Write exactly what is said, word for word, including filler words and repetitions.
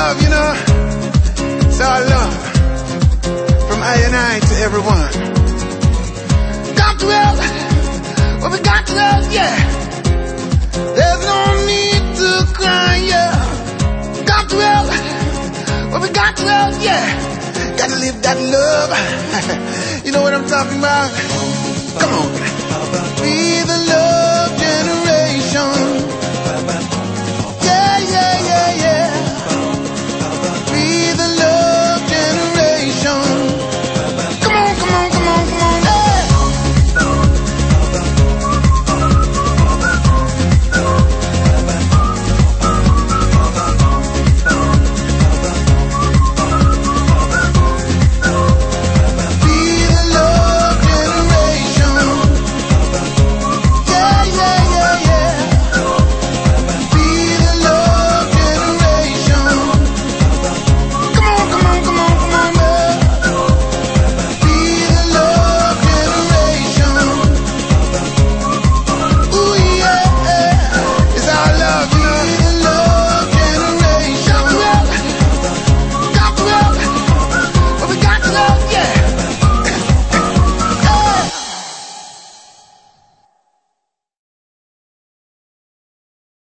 love, you know. It's our love from I and I to everyone. Got to love what we got to love, yeah. There's no need to cry, yeah. Got to love what we got to love, yeah. Gotta live that love. You know what I'm talking about? Come on.